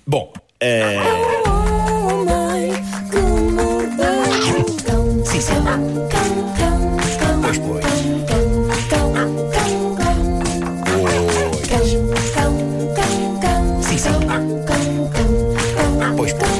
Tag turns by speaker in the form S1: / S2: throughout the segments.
S1: Bom, sim, sim. Pois, pois. Sim, sim. Pois, pois.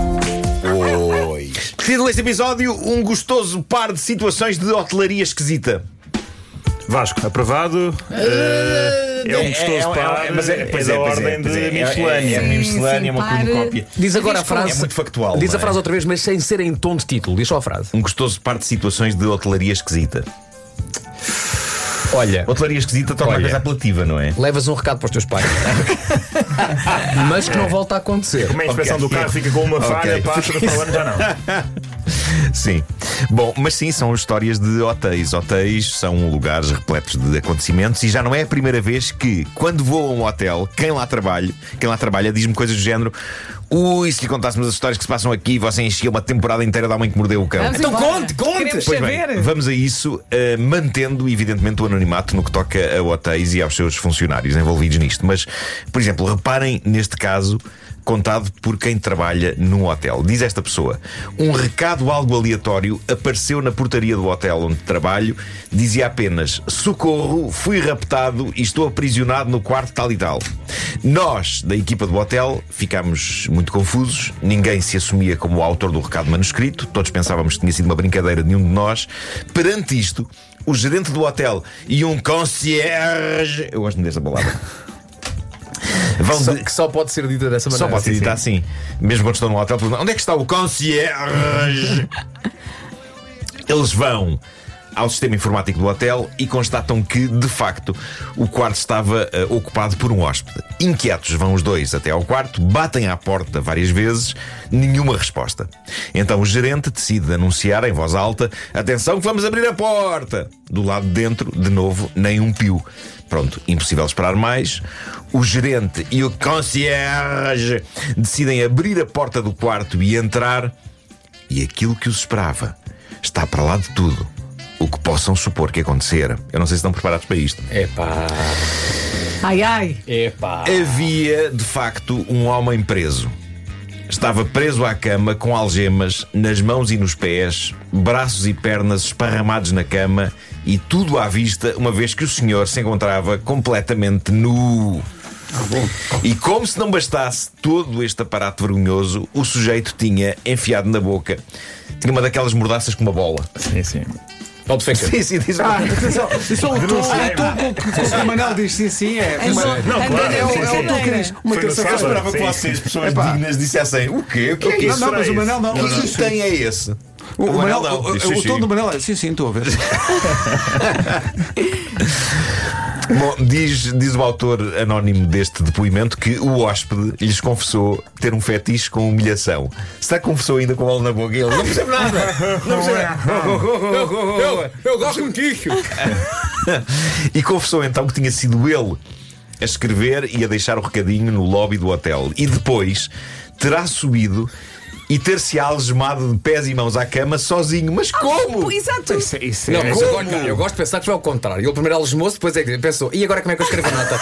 S1: Título deste episódio: um gostoso par de situações de hotelaria esquisita.
S2: Vasco, aprovado. É um gostoso par,
S1: mas é
S2: da ordem de miscelânea.
S1: É miscelânea, uma cornucópia.
S3: Diz agora a frase.
S1: É muito factual.
S3: Diz a
S1: não é?
S3: frase outra vez, mas sem ser em tom de título. Diz só a frase.
S1: Um gostoso par de situações de hotelaria esquisita.
S3: Olha,
S1: Hotelaria esquisita torna a coisa apelativa, não é?
S3: levas um recado para os teus pais. Mas que não volta a acontecer.
S2: Como a inspeção do carro fica com uma falha, passa para o ano já não.
S1: Sim. Bom, mas sim, são histórias de hotéis. Hotéis são lugares repletos de acontecimentos e já não é a primeira vez que, quando vou a um hotel, quem lá trabalha diz-me coisas do género: ui, se lhe contássemos as histórias que se passam aqui, você enchia uma temporada inteira da mãe que mordeu o cão.
S4: Vamos
S3: Então
S4: embora.
S3: conte!
S4: Queremos
S1: Pois bem,
S4: saber.
S1: vamos a isso, mantendo evidentemente o anonimato no que toca a hotéis e aos seus funcionários envolvidos nisto. Mas, por exemplo, reparem neste caso contado por quem trabalha num hotel. Diz esta pessoa: um recado algo aleatório apareceu na portaria do hotel onde trabalho. Dizia apenas: socorro, fui raptado e estou aprisionado no quarto tal e tal. Nós, da equipa do hotel, ficámos muito confusos. Ninguém se assumia como o autor do recado manuscrito. Todos pensávamos que tinha sido uma brincadeira de nenhum de nós. Perante isto, o gerente do hotel e um concierge, eu gosto dessa palavra,
S3: Que só pode ser dita dessa maneira.
S1: só pode ser dita assim. Mesmo quando estou num hotel, perguntam: onde é que está o concierge? Eles vão ao sistema informático do hotel e constatam que, de facto, o quarto estava ocupado por um hóspede. Inquietos, vão os dois até ao quarto, batem à porta várias vezes, nenhuma resposta. Então o gerente decide anunciar em voz alta: atenção que vamos abrir a porta! Do lado de dentro, de novo, nem um pio. Pronto, impossível esperar mais. O gerente e o concierge decidem abrir a porta do quarto e entrar. E aquilo que os esperava está para lá de tudo o que possam supor que acontecera. Eu não sei se estão preparados para isto.
S3: Epá.
S4: Ai, ai.
S3: Epá.
S1: Havia, de facto, um homem preso. Estava preso à cama com algemas nas mãos e nos pés, braços e pernas esparramados na cama e tudo à vista, uma vez que o senhor se encontrava completamente nu. E como se não bastasse todo este aparato vergonhoso, o sujeito tinha enfiado na boca, tinha uma daquelas mordaças com uma bola.
S2: Sim, sim.
S3: Pode ficar.
S1: Sim, sim, diz
S5: Atenção, isso é o tom o Manel diz sim, sim, é.
S2: Não, claro,
S5: É
S2: sim, sim.
S5: o tom que diz. Uma
S2: Foi no
S5: terça-feira.
S2: sábado.
S1: esperava que
S2: Sim,
S1: vocês, pessoas
S5: Epá.
S1: dignas, dissessem: o quê? O que é isso?
S5: Não, mas o Manel não.
S1: Que tem é esse?
S5: O Manel,
S1: não, diz sim,
S5: o tom
S1: sim.
S5: do Manel é sim, sim, estou a ver.
S1: Bom, diz o autor anónimo deste depoimento que o hóspede lhes confessou ter um fetiche com humilhação. Será que confessou ainda com a bola na boca? Ele não percebe nada. Não percebe nada.
S3: Eu gosto contigo.
S1: E confessou então que tinha sido ele a escrever e a deixar o recadinho no lobby do hotel. E depois terá subido e ter-se algemado de pés e mãos à cama sozinho. Mas como?
S4: Exato.
S5: Isso
S3: Não,
S5: é.
S3: mas eu gosto de pensar que foi ao contrário. Ele primeiro algemou-se, depois é que pensou: e agora como é que eu escrevo a nota?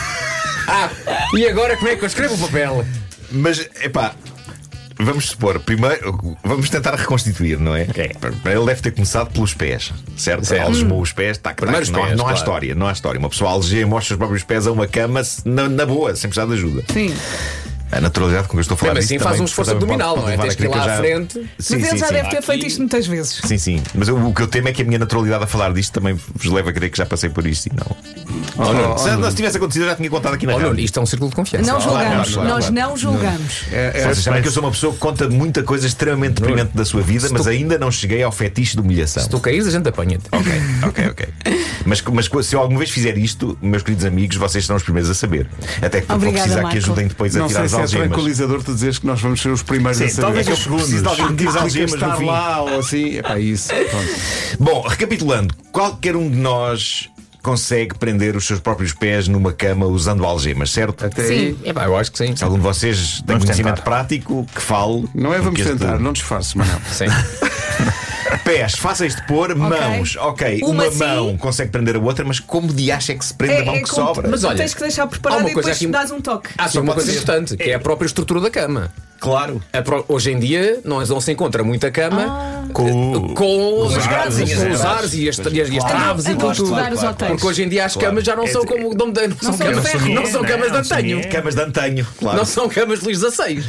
S3: E agora como é que eu escrevo o papel?
S1: Mas, epá, vamos supor, primeiro, vamos tentar reconstituir, não é? Ele deve ter começado pelos pés, certo? Algemou os pés,
S3: Primeiro os
S1: não,
S3: pés,
S1: não há
S3: claro.
S1: história, não há história. Uma pessoa algema os seus próprios pés a uma cama na boa, sem precisar de ajuda.
S4: Sim.
S1: A naturalidade com que eu estou a falar
S3: Mas
S1: disto
S3: assim faz
S1: também
S3: um esforço
S1: também
S3: abdominal,
S1: pode
S3: não é?
S1: levar
S3: Tens
S1: a
S3: que ir
S1: crer
S3: lá
S1: eu
S3: à frente.
S1: Sim,
S4: Mas ele
S1: sim,
S4: já
S1: sim.
S4: deve ter feito isto muitas vezes.
S1: Sim, sim. Mas o que eu temo é que a minha naturalidade a falar disto também vos leva a crer que já passei por isto e não. Se tivesse acontecido, eu já tinha contado aqui na
S3: Olha,
S1: rádio.
S3: isto é um círculo de confiança.
S4: Não julgamos.
S1: claro,
S4: Nós
S1: claro.
S4: não julgamos.
S1: Vocês sabem que eu sou uma pessoa que conta muita coisa extremamente deprimente da sua vida, mas ainda não cheguei ao fetiche de humilhação.
S3: Se tu caíres, a gente apanha-te.
S1: Ok. Mas se eu alguma vez fizer isto, meus queridos amigos, vocês serão os primeiros a saber. Até que vou
S4: Obrigada,
S1: precisar que
S4: Marco.
S1: ajudem depois a
S5: Não
S1: tirar
S5: sei
S1: as
S5: se é
S1: algemas.
S5: tranquilizador tu dizeres que nós vamos ser os primeiros
S2: Sim,
S5: a saber.
S2: talvez
S5: É
S2: os
S5: que
S2: segundos.
S1: Preciso de alguém que me tire as algemas no
S5: estar
S1: fim.
S5: lá ou assim. É isso. Pronto.
S1: Bom, recapitulando, qualquer um de nós consegue prender os seus próprios pés numa cama usando algemas, certo?
S5: Até
S4: Sim.
S5: aí.
S3: Epá, eu acho que sim.
S1: Se algum de vocês tem
S2: Vamos
S1: conhecimento
S2: tentar.
S1: prático, que fale.
S5: Não é vamos
S1: porque este-
S5: tentar, não disfarce, Manel.
S3: Sim.
S1: Pés fáceis de pôr, mãos, ok. Uma
S4: Uma
S1: mão
S4: sim.
S1: consegue prender a outra, mas como de acha é que se prende a mão que
S4: como-
S1: sobra?
S3: Mas olha,
S4: tens que deixar
S3: há
S4: preparado
S3: uma
S4: e
S3: coisa
S4: depois
S3: aqui-
S4: dás um toque.
S3: Há só uma
S1: pode
S3: coisa
S1: ser.
S3: importante, que é a própria estrutura da cama.
S1: Claro.
S3: Hoje em dia não se encontra muita cama com
S1: os
S3: grades,
S1: ares,
S3: com os ares e as traves e
S4: a
S3: com tudo.
S4: estudar os hotéis.
S3: Porque hoje em dia as camas já não são como não são
S4: são
S3: camas,
S4: de ferro.
S3: não são camas de antanho.
S1: Camas de antanho, claro.
S3: Não são camas de Luís XVI.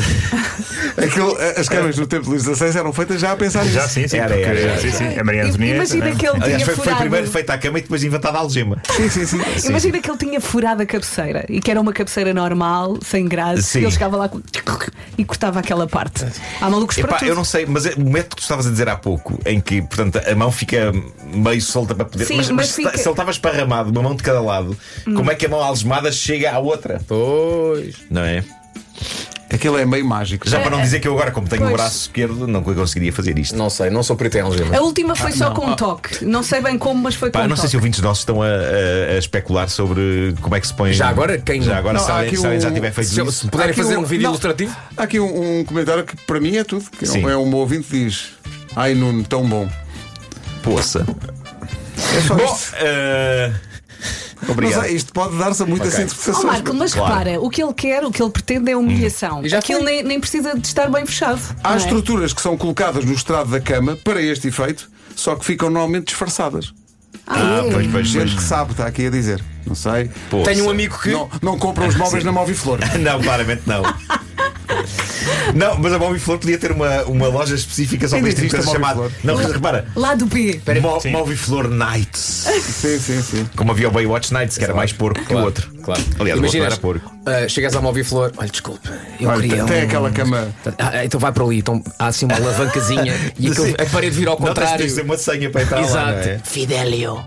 S5: As câmaras do tempo de Luís XVI eram feitas já a pensar nisso.
S2: Já sim, sim.
S1: Era,
S2: porque-
S1: era.
S2: sim, sim. A Maria Antonieta.
S4: Imagina
S2: né?
S4: que ele
S1: Aliás,
S4: tinha
S1: foi
S4: furado.
S1: primeiro feita a cama e depois inventada a algema.
S5: Sim.
S4: Imagina que ele tinha furado a cabeceira e que era uma cabeceira normal, sem grade,
S1: Sim.
S4: e ele chegava lá e cortava aquela parte. Há malucos para
S1: Epá,
S4: tudo.
S1: eu não sei, mas o método que tu estavas a dizer há pouco, em que, portanto, a mão fica meio solta para poder.
S4: Sim,
S1: mas
S4: mas
S1: se
S4: fica-
S1: ele estava esparramado, uma mão de cada lado, como é que a mão algemada chega à outra?
S3: Pois.
S1: Não é?
S5: Aquilo é meio mágico.
S1: Já para não dizer que eu agora, como tenho o
S4: Pois.
S1: braço esquerdo, não conseguiria fazer isto.
S3: Não sei, não sou perito em algemas.
S4: A última foi só com um toque. Não sei bem como, mas foi com
S1: Pá,
S4: um
S1: não sei se
S4: toque.
S1: ouvintes nossos estão a especular sobre como é que se põe.
S3: Já agora, quem-
S1: Já agora,
S5: Não,
S1: se
S5: há
S1: alguém
S5: aqui
S1: se alguém já
S5: um-
S1: tiver feito isso.
S3: Se puderem
S5: Há aqui
S3: fazer um vídeo
S5: não,
S3: ilustrativo.
S5: Há aqui um comentário que para mim é tudo. Que
S1: Sim.
S5: é um ouvinte que diz: Ai, Nuno, tão bom.
S1: Poça.
S5: É só
S1: Bom,
S5: isto.
S1: obrigado.
S5: Mas isto pode dar-se a muitas
S4: Ó
S5: interpretações.
S4: Marco, mas
S1: Claro.
S4: repara, o que ele quer, o que ele pretende é humilhação.
S3: E já
S4: Aquilo
S3: foi.
S4: nem precisa de estar bem fechado.
S5: Há
S4: não é?
S5: estruturas que são colocadas no estrado da cama para este efeito, só que ficam normalmente disfarçadas.
S1: Pois.
S5: Gente que sabe, está aqui a dizer. Não sei.
S1: Poça.
S3: Tenho um amigo que.
S5: Não compram os móveis
S1: Sim.
S5: na Moviflor.
S1: Não, claramente não. Não, mas a Moviflor podia ter uma loja específica só
S5: Ainda
S1: para isto,
S5: existe a
S1: chamada.
S5: Moviflor?
S1: Não, repara.
S4: Lá do B.
S1: Moviflor Nights.
S5: Sim.
S1: Como havia o Baywatch Nights, que era mais porco que o outro.
S3: Claro.
S1: Aliás, o outro não
S3: Imaginas,
S1: era porco.
S3: chegas à Moviflor, olha, desculpa, eu
S5: Olha,
S3: queria.
S5: tem aquela cama.
S3: Então vai para ali, então há assim uma alavancazinha e
S1: Sim.
S3: a parede vira ao
S1: Não tens de
S3: contrário.
S1: dizer uma senha para entrar lá,
S3: Exato.
S1: não é?
S3: Fidelio.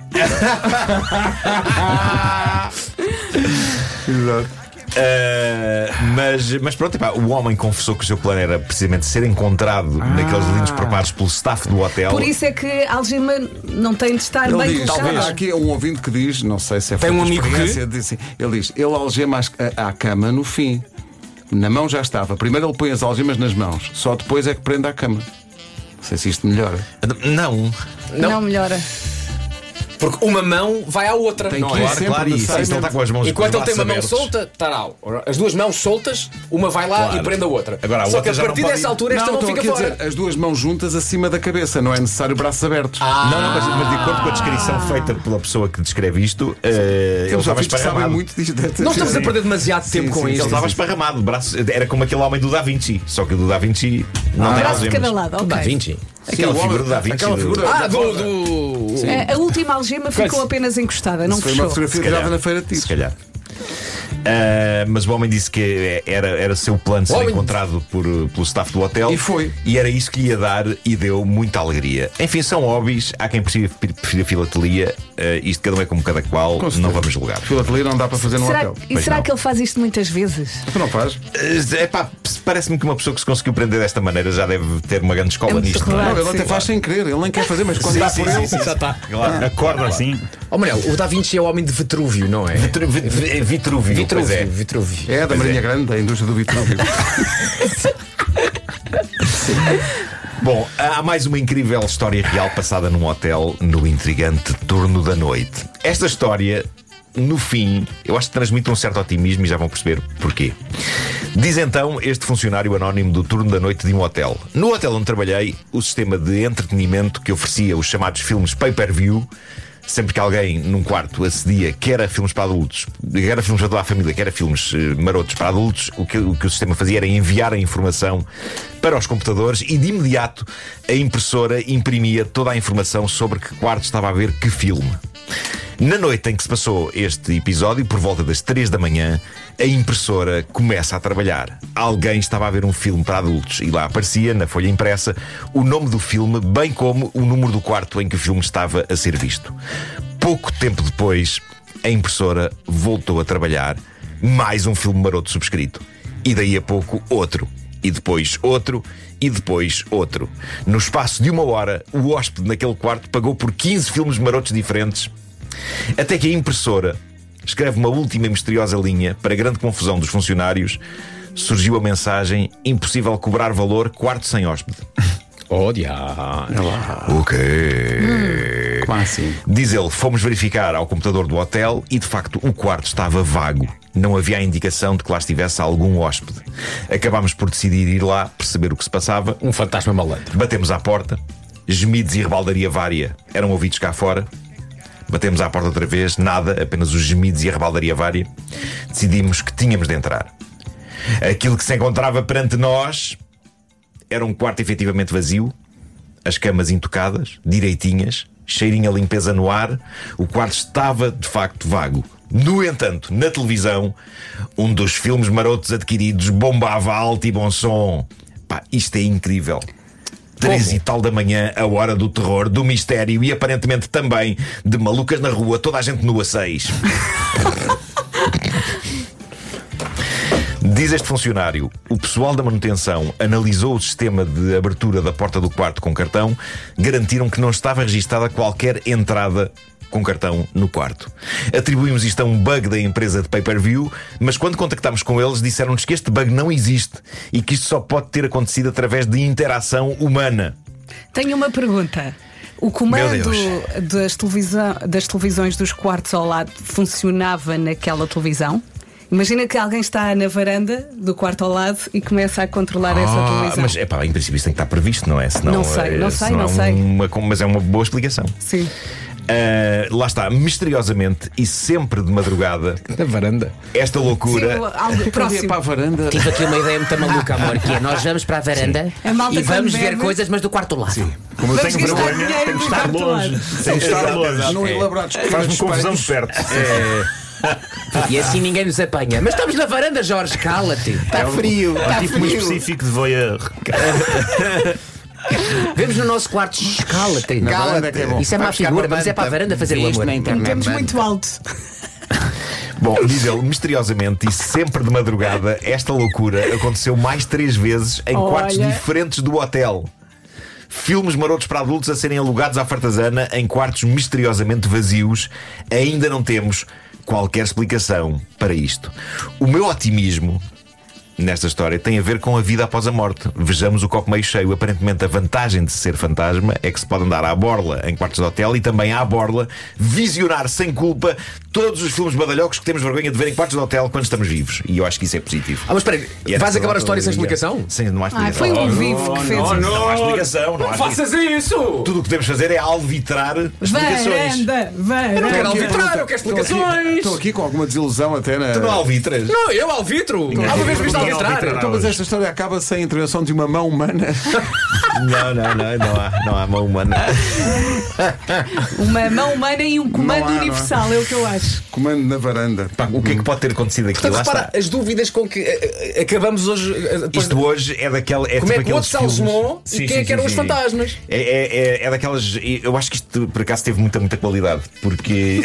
S5: Exato.
S1: Mas pronto, epá, o homem confessou que o seu plano era precisamente ser encontrado naqueles lindos preparos pelo staff do hotel.
S4: Por isso é que a algema não tem de estar
S5: Ele
S4: bem
S5: diz,
S4: colocada.
S5: há aqui um ouvinte que diz, não sei se é
S3: Tem
S5: fruto
S3: um
S5: de
S3: amigo
S5: experiência, diz assim, ele diz, ele algema à cama no fim. Na mão já estava. Primeiro ele põe as algemas nas mãos, só depois é que prende à cama. Não sei se isto melhora.
S1: Não.
S4: Não melhora.
S3: Porque uma mão vai à outra.
S5: Tem
S3: não
S5: que
S3: é?
S5: ir
S1: Claro,
S5: sempre
S1: claro, e se
S5: necessariamente.
S1: ele está com as mãos
S3: Enquanto
S1: com
S3: ele
S1: os
S3: tem uma mão
S1: braços
S3: solta, está lá. As duas mãos soltas, uma vai lá
S1: Claro.
S3: e prende a outra.
S1: Agora, a
S3: Só
S1: outra
S3: que a
S1: já não
S3: partir
S1: pode
S3: dessa
S1: ir.
S3: altura esta
S5: não,
S3: não
S5: estou
S3: fica
S5: aqui a
S3: fora.
S5: dizer, as duas mãos juntas acima da cabeça, não é necessário braços abertos.
S1: Mas de acordo com a descrição feita pela pessoa que descreve isto, ele
S5: Eles
S1: estava
S5: ouvintes sabem
S1: esparramado.
S5: muito disto.
S3: Não estamos a perder demasiado tempo com
S1: Ele
S3: isto.
S1: estava esparramado, braço, era como aquele homem do Da Vinci, só que o do Da Vinci não tem
S4: Braço de cada
S1: algemas.
S4: lado, ok.
S3: Da Vinci.
S1: Aquela
S5: Sim, o
S1: figura
S5: homem-
S1: do Da Vinci.
S5: aquela
S1: do-
S5: figura-
S3: Ah,
S5: da foto.
S4: A última algema ficou apenas encostada, não
S5: Foi uma
S4: fechou.
S5: fotografia
S1: Se calhar.
S5: tirada na feira de
S1: Se
S5: tiros.
S1: calhar. Mas o homem disse que era seu plano ser
S3: O homem-
S1: encontrado pelo staff do hotel.
S5: E foi.
S1: E era isso que lhe ia dar e deu muita alegria. Enfim, são hobbies. Há quem prefira filatelia. Isto cada um é como cada qual.
S5: Com certeza.
S1: Não vamos julgar.
S5: Filatelia não dá para fazer no
S4: Será,
S5: hotel.
S4: e
S1: Pois
S4: será
S1: não.
S4: que ele faz isto muitas vezes?
S5: Tu não faz?
S1: Parece-me que uma pessoa que se conseguiu prender desta maneira já deve ter uma grande escola
S4: É muito
S1: nisto. não
S4: claro.
S5: Não, ele
S4: sim.
S5: até faz sem querer, ele nem quer fazer, mas quando dá por ele.
S3: Já está.
S1: Claro. Acorda assim.
S2: Assim.
S3: Manel, o Da Vinci é o homem de Vitrúvio, não é?
S1: Vitrúvio. Pois é.
S3: Vitrúvio.
S5: É da
S1: Pois
S5: Marinha
S1: é.
S5: Grande, da indústria do Vitrúvio.
S1: Bom, há mais uma incrível história real passada num hotel no intrigante turno da noite. Esta história, no fim, eu acho que transmite um certo otimismo e já vão perceber porquê. Diz então este funcionário anónimo do turno da noite de um hotel: no hotel onde trabalhei, o sistema de entretenimento que oferecia os chamados filmes pay-per-view, sempre que alguém num quarto acedia, quer a filmes para adultos, quer a filmes para toda a família, quer a filmes marotos para adultos, o que o sistema fazia era enviar a informação para os computadores e de imediato a impressora imprimia toda a informação sobre que quarto estava a ver que filme. Na noite em que se passou este episódio, por volta das 3 da manhã, a impressora começa a trabalhar. Alguém estava a ver um filme para adultos e lá aparecia, na folha impressa, o nome do filme, bem como o número do quarto em que o filme estava a ser visto. Pouco tempo depois, a impressora voltou a trabalhar, mais um filme maroto subscrito. E daí a pouco, outro. E depois outro. E depois outro. No espaço de 1 hora, o hóspede naquele quarto pagou por 15 filmes marotos diferentes, até que a impressora escreve uma última e misteriosa linha. Para grande confusão dos funcionários, surgiu a mensagem: impossível cobrar valor, quarto sem hóspede.
S3: Oh, diabo.
S1: O quê?
S5: Como assim?
S1: Diz ele, fomos verificar ao computador do hotel e de facto o quarto estava vago. Não havia a indicação de que lá estivesse algum hóspede. Acabámos por decidir ir lá, perceber o que se passava.
S3: Um fantasma malandro.
S1: Batemos à porta, gemidos e rebaldaria vária eram ouvidos cá fora. Batemos à porta outra vez, nada, apenas os gemidos e a rebaldaria vária. Decidimos que tínhamos de entrar. Aquilo que se encontrava perante nós era um quarto efetivamente vazio, as camas intocadas, direitinhas, cheirinho a limpeza no ar. O quarto estava de facto vago. No entanto, na televisão, um dos filmes marotos adquiridos bombava alto e bom som. Pá, isto é incrível. 3 e tal da manhã, a hora do terror, do mistério e aparentemente também de malucas na rua, toda a gente nua 6. Diz este funcionário, o pessoal da manutenção analisou o sistema de abertura da porta do quarto com cartão, garantiram que não estava registada qualquer entrada com cartão no quarto. Atribuímos isto a um bug da empresa de pay-per-view, mas quando contactámos com eles disseram-nos que este bug não existe e que isto só pode ter acontecido através de interação humana.
S4: Tenho uma pergunta. O comando das televisões dos quartos ao lado funcionava naquela televisão? Imagina que alguém está na varanda do quarto ao lado e começa a controlar essa televisão.
S1: Mas em princípio isso tem que estar previsto, não é? Senão,
S4: Não sei.
S1: Mas é uma boa explicação.
S4: Sim.
S1: Lá está, misteriosamente e sempre de madrugada,
S3: Na varanda.
S1: esta loucura.
S4: Sim, algo próximo.
S5: Para a varanda.
S6: Tive aqui uma ideia muito maluca, amor, que é nós vamos para a varanda
S4: A malta
S6: e vamos
S4: quando
S6: ver
S4: bebe-
S6: coisas, mas do quarto ao lado.
S2: Como eu
S4: Vamos
S2: tenho
S4: gastar
S2: vergonha,
S4: dinheiro
S2: tenho que
S4: no
S2: estar
S4: quarto
S2: longe.
S4: lado.
S2: Tenho que estar longe.
S5: Não elaborados.
S2: Faz-me confusão de perto.
S6: E assim ninguém nos apanha. Mas estamos na varanda, Jorge, cala-te.
S5: Está frio.
S2: É um tipo muito específico de voyeur.
S6: Vemos no nosso quarto. Shhh, cala-te.
S5: Na varanda é que é bom.
S6: Isso é má
S5: Vai buscar
S6: figura,
S5: uma
S6: mas é para a
S5: manta.
S6: varanda fazer o
S5: Isto
S6: amor.
S5: na internet.
S4: Temos muito alto.
S1: Bom, diz ele, misteriosamente e sempre de madrugada, esta loucura aconteceu mais 3 vezes em
S4: Olha.
S1: quartos diferentes do hotel. Filmes marotos para adultos a serem alugados à fartazana em quartos misteriosamente vazios. Ainda não temos qualquer explicação para isto. O meu otimismo nesta história tem a ver com a vida após a morte. Vejamos o copo meio cheio. Aparentemente a vantagem de ser fantasma é que se pode andar à borla em quartos de hotel e também à borla visionar sem culpa todos os filmes badalhocos que temos vergonha de ver em quartos de hotel quando estamos vivos. E eu acho que isso é positivo.
S3: Ah, mas espera aí,
S1: E
S3: vais
S1: esta
S3: acabar a história sem explicação?
S1: Sem, não há explicação.
S4: Foi um vivo que fez isso.
S1: Não há explicação. Não há explicação.
S3: isso!
S1: Tudo o que temos de fazer é alvitrar as explicações.
S4: Varanda,
S3: Eu não quero
S4: varanda.
S3: alvitrar, eu quero explicações!
S5: Estou aqui com alguma desilusão até na.
S1: Tu não alvitras?
S3: Não, eu alvitro! Há uma vez viste
S2: Ninguém
S3: alvitrar!
S2: alvitra.
S5: Então, mas esta história acaba sem a intervenção de uma mão humana.
S1: Não há mão humana.
S4: Uma mão humana e um comando
S5: Não há, não há.
S4: universal, é o que eu acho.
S5: Comando na varanda.
S1: Pá, o que é que pode ter acontecido aqui?
S3: Portanto,
S1: Lá
S3: repara,
S1: está.
S3: as dúvidas com que acabamos hoje. Depois
S1: Isto hoje é daquela. É
S3: como é
S1: tipo
S3: que o outro
S1: aqueles
S3: se
S1: filmes.
S3: algemou e quem é que eram os fantasmas?
S1: É daquelas. Eu acho que isto por acaso teve muita qualidade. Porque.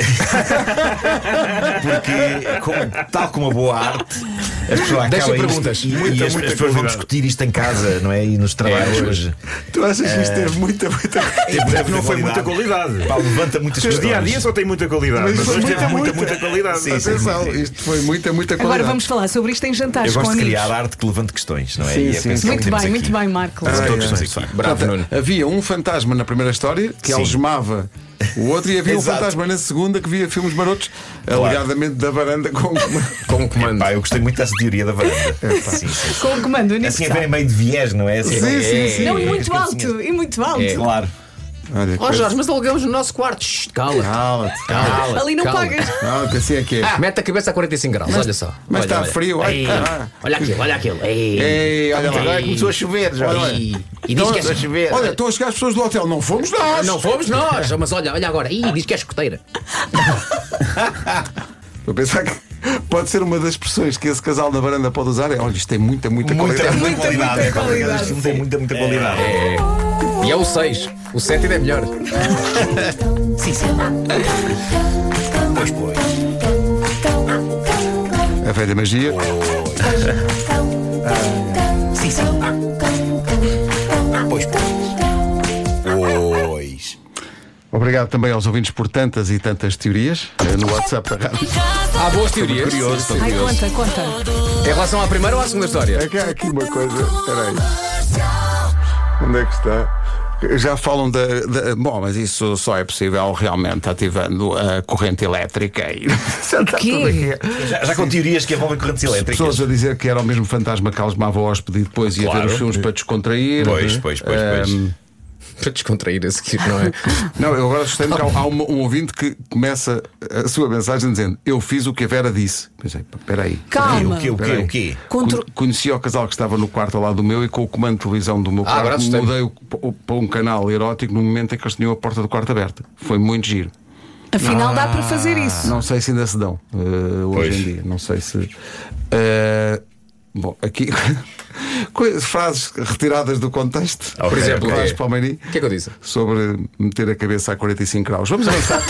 S1: Tal como a boa arte, as pessoas
S3: Deixa
S1: acabam
S3: perguntas.
S1: isto e
S2: Muita
S1: as pessoas vão
S2: qualidade.
S1: discutir isto em casa, não é? E nos trabalhos hoje.
S5: Tu achas que isto teve muita.
S2: Não foi muita qualidade.
S1: Pá, levanta muitas
S2: O
S1: questões.
S2: dia a dia só tem muita qualidade.
S5: Mas
S2: Mas
S5: foi
S2: hoje teve
S5: muita.
S2: muita qualidade.
S1: Sim,
S5: Atenção, isto foi muita qualidade.
S4: Agora vamos falar sobre isto em jantares
S1: Eu
S4: com
S1: gosto de
S4: amigos.
S1: criar arte que levante questões, não é?
S5: Sim,
S1: E é
S5: sim,
S1: penso
S5: sim.
S1: que
S4: Muito
S1: temos
S4: bem,
S1: aqui.
S4: muito bem, Marco.
S1: Todos estamos aqui.
S3: Bravo,
S5: Portanto,
S3: Nuno.
S5: havia um fantasma na primeira história que
S1: Sim.
S5: algemava o outro e havia um
S1: Exato.
S5: fantasma na segunda que via filmes marotos, alegadamente da varanda com
S3: Com o comando.
S1: Pá, eu gostei muito dessa teoria da varanda. Sim.
S4: Com o comando
S1: Assim a
S4: universal.
S1: verem meio de viés, não é? Assim,
S5: Sim.
S4: Não, e muito alto, e muito alto.
S1: Claro.
S5: Olha,
S6: Ó Jorge, mas alugamos no nosso quarto. Shhh, cala-te.
S5: Cala-te.
S4: Ali não
S6: Calma.
S4: pagas.
S5: Cala-te, assim é que é.
S3: Mete a cabeça a 45 graus, olha só.
S5: Mas
S6: Olha,
S5: está
S6: olha.
S5: frio. Ai,
S6: Ei,
S5: ah.
S6: olha aquilo. Ei.
S5: Ei, olha lá.
S1: Agora começou a chover, já.
S6: Ei. E diz que é
S1: chover.
S5: Olha, estão a chegar as pessoas do hotel. Não fomos nós.
S6: Não fomos nós, mas olha agora. Ih, diz que é escoteira.
S5: Estou a pensar que pode ser uma das expressões que esse casal da varanda pode usar. Olha, isto tem muita qualidade.
S1: Muita qualidade.
S4: muita qualidade.
S1: Isto tem muita qualidade.
S3: E é o 6. O 7 ainda é melhor.
S1: Pois.
S5: A velha magia.
S1: Pois.
S5: Obrigado também aos ouvintes por tantas e tantas teorias no WhatsApp da rádio.
S3: Há boas teorias.
S4: Ai, conta.
S3: Em relação à primeira ou à segunda história?
S5: É que há aqui uma coisa. Espera aí. Onde é que está? Já falam bom, mas isso só é possível realmente ativando a corrente elétrica e já está
S4: Quê?
S5: tudo aqui.
S1: Já com teorias que envolvem correntes elétricas.
S5: Pessoas a dizer que era o mesmo fantasma que algemava o hóspede e depois ia
S1: Claro.
S5: ver os filmes para descontrair.
S1: Pois.
S3: Para descontrair a seguir, não é?
S5: Não, eu agora gostei-me que há um ouvinte que começa a sua mensagem dizendo: eu fiz o que a Vera disse. Pensei, espera aí.
S4: Calma.
S1: O quê?
S5: Conheci o casal que estava no quarto ao lado do meu e com o comando de televisão do meu quarto
S3: agora assustei-me.
S5: mudei para um canal erótico no momento em que eles tinham a porta do quarto aberta. Foi muito giro.
S4: Afinal, dá para fazer isso.
S5: Não sei se ainda se dão
S1: Pois.
S5: hoje em dia. Não sei se. Bom, aqui frases retiradas do contexto.
S1: Ok,
S3: Por exemplo,
S5: Vasco Palmeirim,
S3: o que é que eu disse?
S5: sobre meter a cabeça a 45 graus. Vamos avançar.